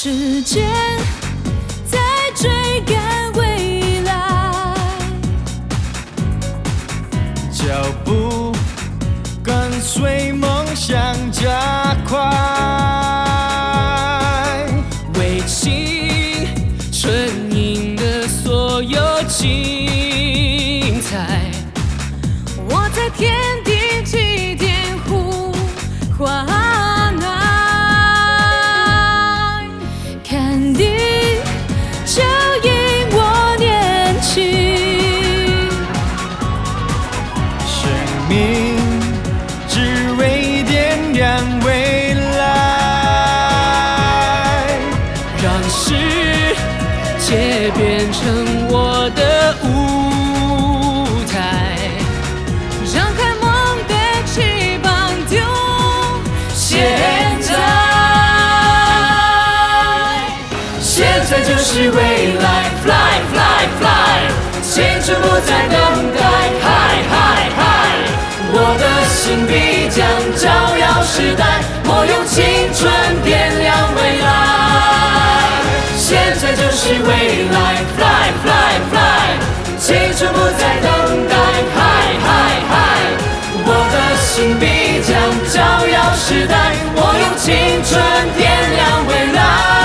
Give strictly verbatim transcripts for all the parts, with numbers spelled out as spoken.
时间在追赶未来， 脚步跟随梦想加快， 为情纯饮的所有精彩，我在天地起点呼唤爱，看地就引我年轻， 生命只为点亮未来， 让世界变成我的舞台，张开梦的翅膀丢现在，现在就是未来 ，Fly Fly Fly， 青春不再等待 ，Hi Hi Hi， 我的心必将照耀时代，我用青春点亮未来，现在就是未来 ，Fly Fly Fly， 青春不再等待 ，Hi Hi Hi， 我的心必将照耀时代，我用青春点亮未来。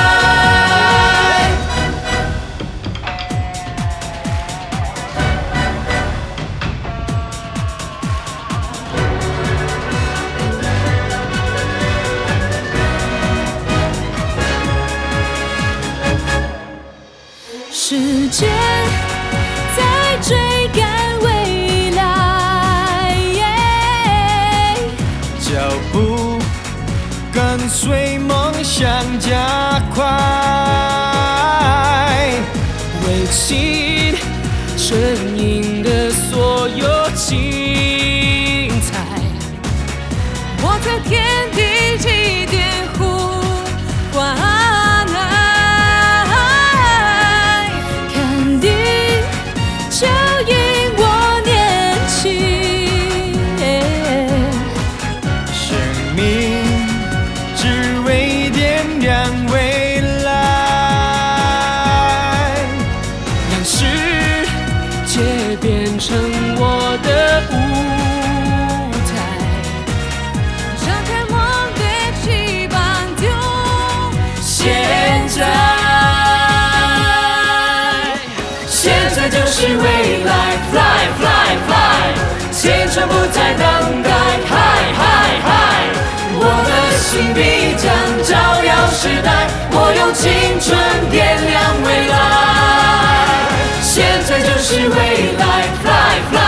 时间在追赶未来， 脚步跟随梦想加快， 为情纯饮的所有精彩，我在天地起点呼唤爱，看地就引我年轻， 生命只为点亮未来， 让世界变成我的舞台，张开梦的翅膀丢现在，现在就是未来 ，Fly Fly Fly， 青春不再等待 ，Hi Hi Hi， 我的心必将照耀时代，我用青春点亮未来，现在就是未来 ，Fly Fly。